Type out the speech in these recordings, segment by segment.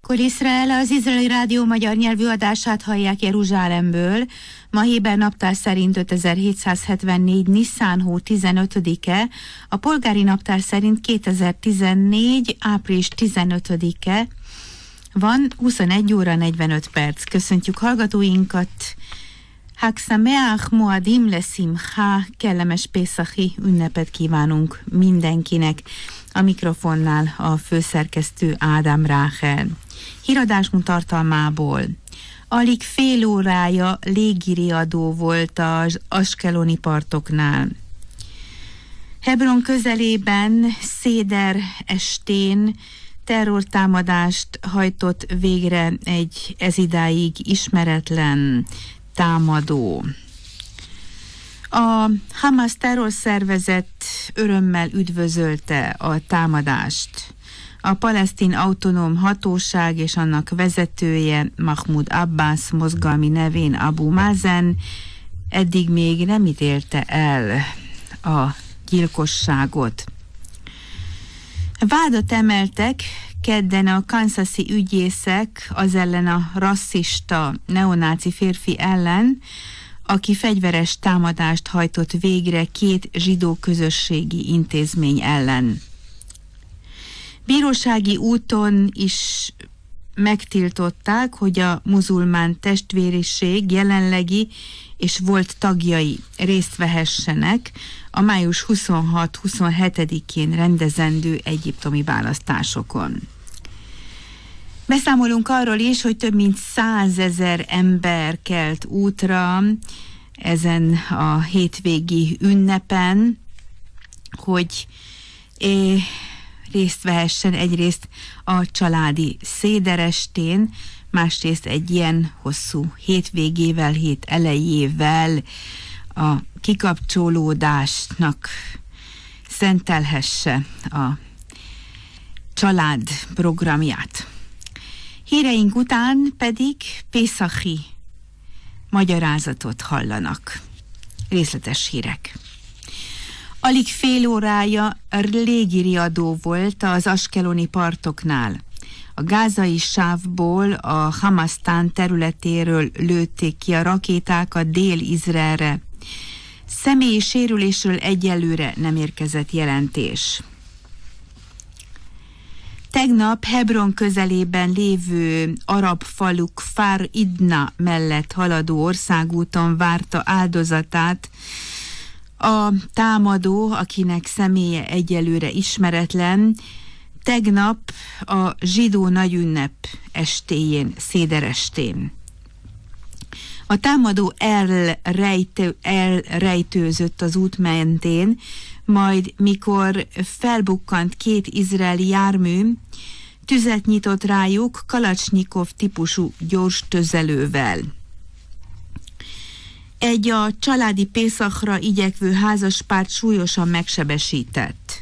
Kol Izrael, az Izraeli Rádió magyar nyelvű adását hallják Jeruzsálemből. Ma héber naptár szerint 5774. Niszán hó 15-e, a polgári naptár szerint 2014. április 15-e, van 21 óra 45 perc. Köszöntjük hallgatóinkat. Hag Sameach Moadim Leszimcha, kellemes pészachi ünnepet kívánunk mindenkinek. A mikrofonnál a főszerkesztő Ádám Ráhel. Híradásunk tartalmából. Alig fél órája légiriadó volt az askeloni partoknál. Hebron közelében széder estén terrortámadást hajtott végre egy ezidáig ismeretlen támadó. A Hamas terrorszervezet örömmel üdvözölte a támadást. A palesztin autonóm hatóság és annak vezetője, Mahmoud Abbas mozgalmi nevén Abu Mazen eddig még nem ítélte el a gyilkosságot. Vádat emeltek kedden a kansasi ügyészek az ellen a rasszista neonáci férfi ellen, aki fegyveres támadást hajtott végre két zsidó közösségi intézmény ellen. Bírósági úton is megtiltották, hogy a muzulmán testvériség jelenlegi és volt tagjai részt vehessenek a május 26-27-én rendezendő egyiptomi választásokon. Beszámolunk arról is, hogy több mint 100 000 ember kelt útra ezen a hétvégi ünnepen, hogy részt vehessen egyrészt a családi széderestén, másrészt egy ilyen hosszú hétvégével, hét elejével a kikapcsolódásnak szentelhesse a család programját. Híreink után pedig pészachi magyarázatot hallanak. Részletes hírek. Alig fél órája légiriadó volt az askeloni partoknál. A gázai sávból, a Hamasztán területéről lőtték ki a rakétákat Dél-Izraelre. Személyi sérülésről egyelőre nem érkezett jelentés. Tegnap Hebron közelében lévő arab falu Kfar Idna mellett haladó országúton várta áldozatát a támadó, akinek személye egyelőre ismeretlen, tegnap a zsidó nagyünnep estéjén, széderestén. A támadó elrejtőzött az út mentén, majd mikor felbukkant két izraeli jármű, tüzet nyitott rájuk Kalacsnyikov típusú gyors tüzelővel. Egy a családi pészachra igyekvő házaspárt súlyosan megsebesített.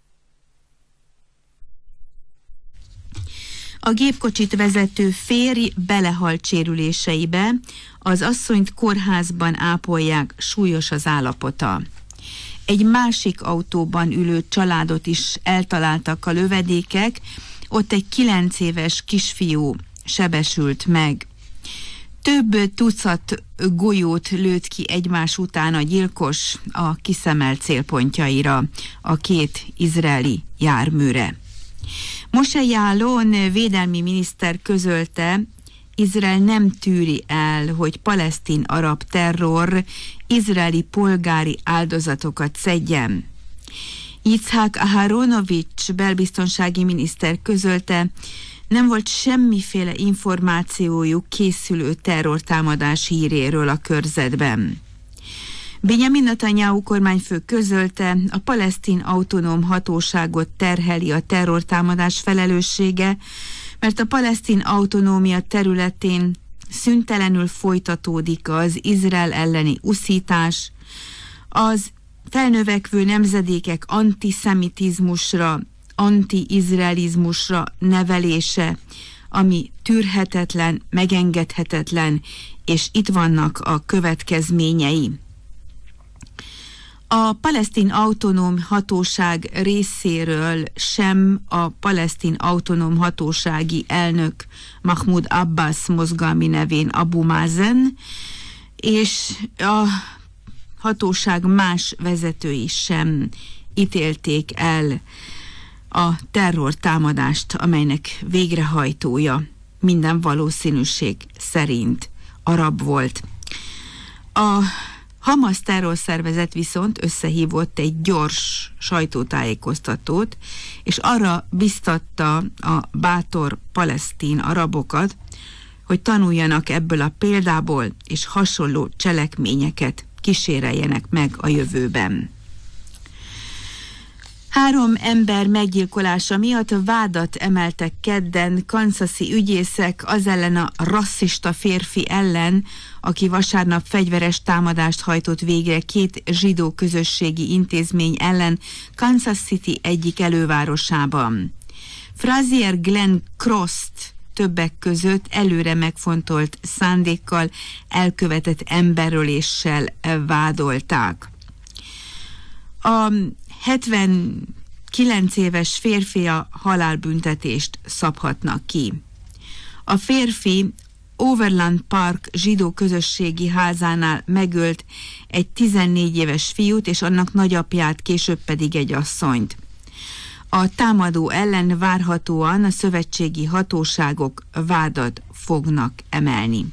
A gépkocsit vezető férj belehalt sérüléseibe, az asszonyt kórházban ápolják, súlyos az állapota. Egy másik autóban ülő családot is eltaláltak a lövedékek, ott egy 9 éves kisfiú sebesült meg. Több tucat golyót lőtt ki egymás után a gyilkos a kiszemelt célpontjaira, a két izraeli járműre. Moshe Yaalon védelmi miniszter közölte, Izrael nem tűri el, hogy palesztin arab terror izraeli polgári áldozatokat szedjen. Yitzhak Aharonovics belbiztonsági miniszter közölte, nem volt semmiféle információjuk készülő terrortámadás híréről a körzetben. Benjamin Netanyahu kormányfő közölte, a palesztin autonóm hatóságot terheli a terrortámadás felelőssége, mert a palesztin autonómia területén szüntelenül folytatódik az Izrael elleni uszítás, az felnövekvő nemzedékek antiszemitizmusra, anti-izraelizmusra nevelése, ami tűrhetetlen, megengedhetetlen, és itt vannak a következményei. A palesztin autonóm hatóság részéről sem a palesztin autonóm hatósági elnök Mahmoud Abbas mozgalmi nevén Abu Mazen, és a hatóság más vezetői sem ítélték el a terrortámadást, amelynek végrehajtója minden valószínűség szerint arab volt. A Hamas terrorszervezet viszont összehívott egy gyors sajtótájékoztatót, és arra biztatta a bátor palesztin arabokat, hogy tanuljanak ebből a példából, és hasonló cselekményeket kíséreljenek meg a jövőben. 3 ember meggyilkolása miatt vádat emeltek kedden kanszasi ügyészek az ellen a rasszista férfi ellen, aki vasárnap fegyveres támadást hajtott végre 2 zsidó közösségi intézmény ellen Kansas City egyik elővárosában. Frazier Glenn Cross-t többek között előre megfontolt szándékkal elkövetett emberöléssel vádolták. A 79 éves férfi a halálbüntetést szabhatnak ki. A férfi Overland Park zsidó közösségi házánál megölt egy 14 éves fiút és annak nagyapját, később pedig egy asszonyt. A támadó ellen várhatóan a szövetségi hatóságok vádat fognak emelni.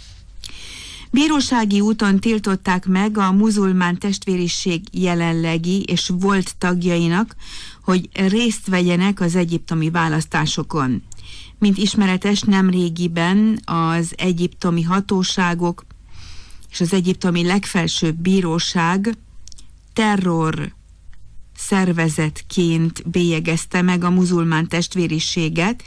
Bírósági úton tiltották meg a muzulmán testvériség jelenlegi és volt tagjainak, hogy részt vegyenek az egyiptomi választásokon. Mint ismeretes, nemrégiben az egyiptomi hatóságok és az egyiptomi legfelsőbb bíróság terror szervezetként bélyegezte meg a muzulmán testvériséget,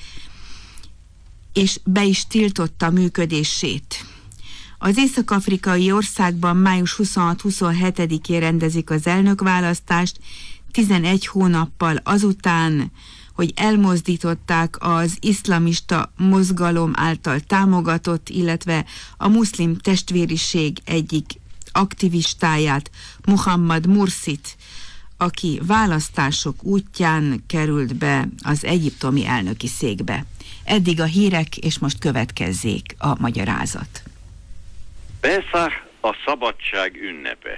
és be is tiltotta működését. Az észak-afrikai országban május 26-27-én rendezik az elnökválasztást, 11 hónappal azután, hogy elmozdították az iszlamista mozgalom által támogatott, illetve a muszlim testvériség egyik aktivistáját, Muhammad Mursit, aki választások útján került be az egyiptomi elnöki székbe. Eddig a hírek, és most következzék a magyarázat. Peszach a szabadság ünnepe.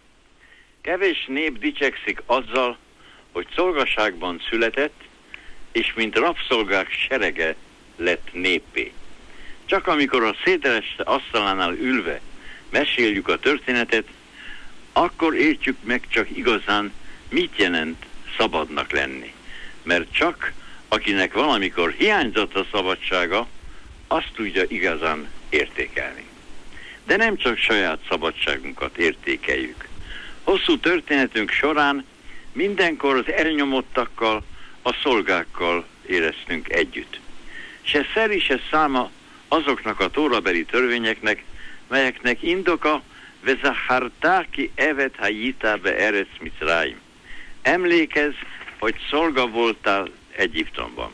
Kevés nép dicsekszik azzal, hogy szolgaságban született, és mint rabszolgák serege lett néppé. Csak amikor a szételeste asztalánál ülve meséljük a történetet, akkor értjük meg csak igazán, mit jelent szabadnak lenni. Mert csak akinek valamikor hiányzott a szabadsága, azt tudja igazán értékelni. De nem csak saját szabadságunkat értékeljük. Hosszú történetünk során mindenkor az elnyomottakkal, a szolgákkal éreztünk együtt. Se szeri, se száma azoknak a tórabeli törvényeknek, melyeknek indoka vezahartáki evet hajitábe erec Micráim. Emlékezz, hogy szolga voltál Egyiptomban.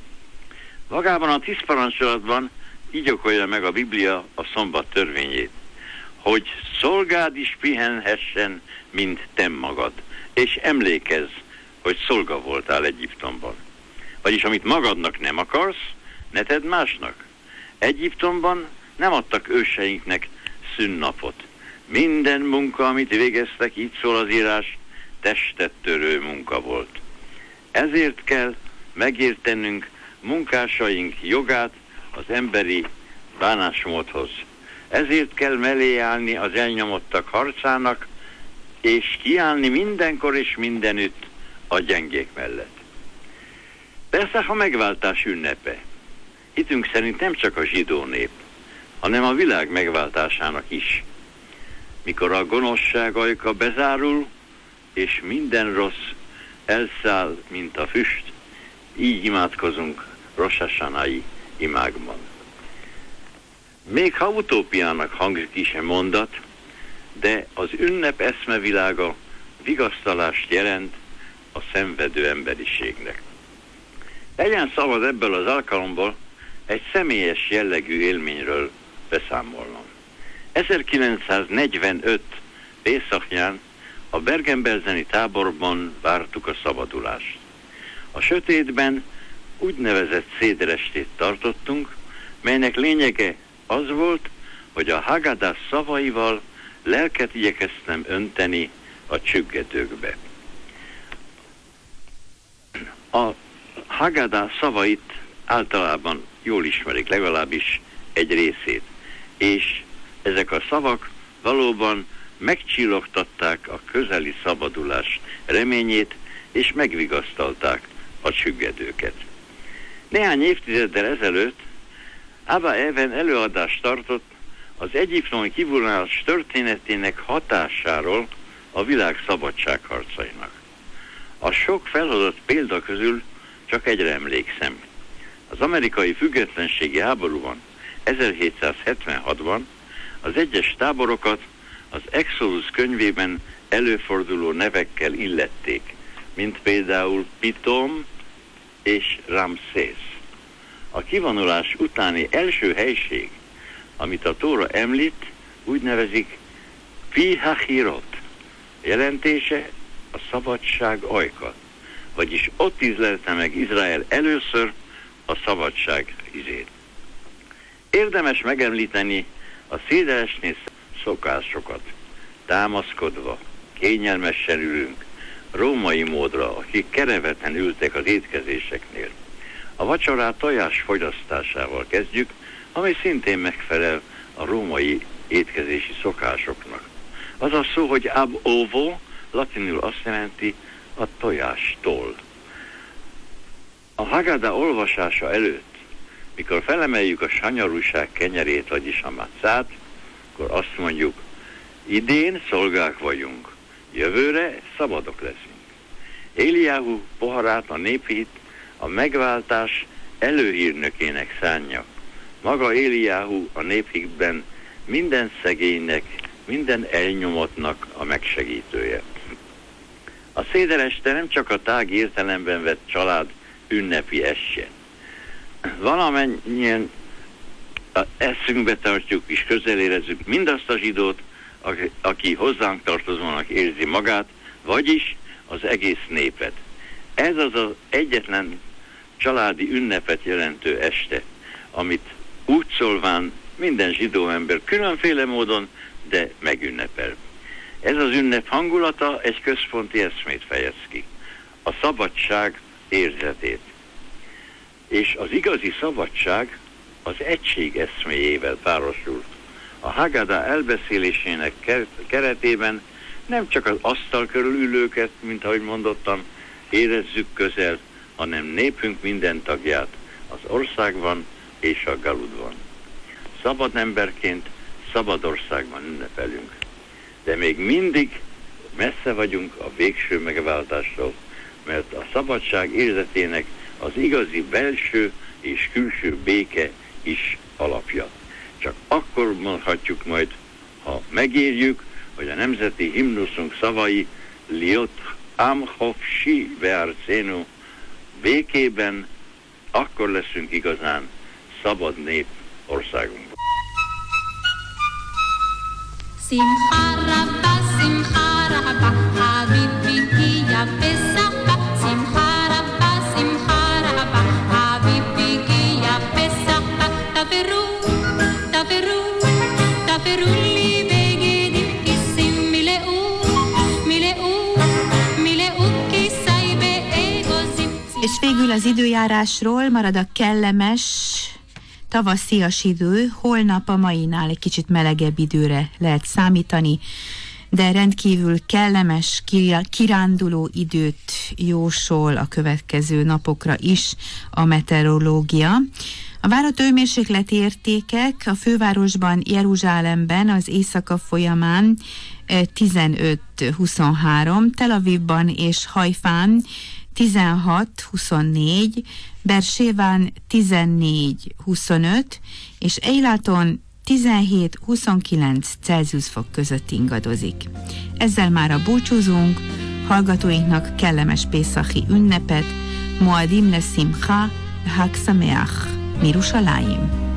Magában a 10 parancsolatban így okolja meg a Biblia a szombat törvényét, hogy szolgád is pihenhessen, mint te magad, és emlékezz, hogy szolga voltál Egyiptomban. Vagyis amit magadnak nem akarsz, ne tedd másnak. Egyiptomban nem adtak őseinknek szünnapot. Minden munka, amit végeztek, így szól az írás, testet törő munka volt. Ezért kell megértenünk munkásaink jogát az emberi bánásmódhoz. Ezért kell mellé állni az elnyomottak harcának, és kiállni mindenkor és mindenütt a gyengék mellett. Persze a megváltás ünnepe. Hitünk szerint nem csak a zsidó nép, hanem a világ megváltásának is. Mikor a gonoszság ajka bezárul, és minden rossz elszáll, mint a füst, így imádkozunk Rosh Hashanai imákban. Még ha utópiának hangzik is a mondat, de az ünnep eszmevilága vigasztalást jelent a szenvedő emberiségnek. Legyen szabad ebből az alkalomból egy személyes jellegű élményről beszámolnom. 1945 Pészakján a Bergen-Belseni táborban vártuk a szabadulást. A sötétben úgynevezett széderestét tartottunk, melynek lényege az volt, hogy a Haggadah szavaival lelket igyekeztem önteni a csüggedőkbe. A Haggadah szavait általában jól ismerik, legalábbis egy részét, és ezek a szavak valóban megcsillogtatták a közeli szabadulás reményét, és megvigasztalták a csüggedőket. Néhány évtizeddel ezelőtt Abba Eban előadást tartott az egyiptomi kivonulás történetének hatásáról a világ szabadságharcainak. A sok felhozott példa közül csak egyre emlékszem. Az amerikai függetlenségi háborúban 1776-ban az egyes táborokat az Exodus könyvében előforduló nevekkel illették, mint például Pitom és Ramszés. A kivonulás utáni első helység, amit a Tóra említ, úgy nevezik Pi Hachirot, jelentése a szabadság ajka, vagyis ott ízlelte meg Izrael először a szabadság ízét. Érdemes megemlíteni a széderesnél szokásokat. Támaszkodva, kényelmesen ülünk, római módra, akik kereveten ültek az étkezéseknél. A vacsorát tojás fogyasztásával kezdjük, ami szintén megfelel a római étkezési szokásoknak. Az a szó, hogy ab ovo, latinul azt jelenti a tojástól. A Haggadah olvasása előtt, mikor felemeljük a sanyarúság kenyerét, vagyis a matzát, akkor azt mondjuk, idén szolgák vagyunk, jövőre szabadok leszünk. Éliáhu poharát a néphit a megváltás előhírnökének szánja. Maga Éliáhu a néphitben minden szegénynek, minden elnyomottnak a megsegítője. A szédereste nem csak a tág értelemben vett család ünnepi estje. Valamennyien eszünkbe tartjuk és közelérezzük mindazt a zsidót, aki hozzánk tartozónak érzi magát, vagyis az egész népet. Ez az egyetlen családi ünnepet jelentő este, amit úgy szólván minden zsidó ember különféle módon, de megünnepel. Ez az ünnep hangulata egy központi eszmét fejez ki, a szabadság érzetét. És az igazi szabadság az egység eszméjével párosul. A Haggadah elbeszélésének keretében nem csak az asztal körül ülőket, mint ahogy mondottam, érezzük közel, hanem népünk minden tagját az országban és a galudban. Szabad emberként szabad országban ünnepelünk. De még mindig messze vagyunk a végső megváltástól, mert a szabadság érzetének az igazi belső és külső béke is alapja. Csak akkor mondhatjuk majd, ha megérjük, hogy a nemzeti himnuszunk szavai Liot Am Chofshi Be'artzenu, békében, akkor leszünk igazán szabad nép országunkban. Simcha rabba, habibi kiya pesach, simcha rabba, habibi kiya pesach, taveru li begedim kisim mileu kisai beegozim. És végül az időjárásról marad a kellemes tavaszias idő, holnap a mainál egy kicsit melegebb időre lehet számítani, de rendkívül kellemes, kiránduló időt jósol a következő napokra is a meteorológia. A várat hőmérsékleti értékek a fővárosban, Jeruzsálemben az éjszaka folyamán 15-23, Tel Avivban és Hajfán 16-24, Beerséván 14-25, és Eilaton 17-29 Celsius fok között ingadozik. Ezzel mára búcsúzunk, hallgatóinknak kellemes pészachi ünnepet, Moadim le Simcha, Hag Sameach, Mirushalayim.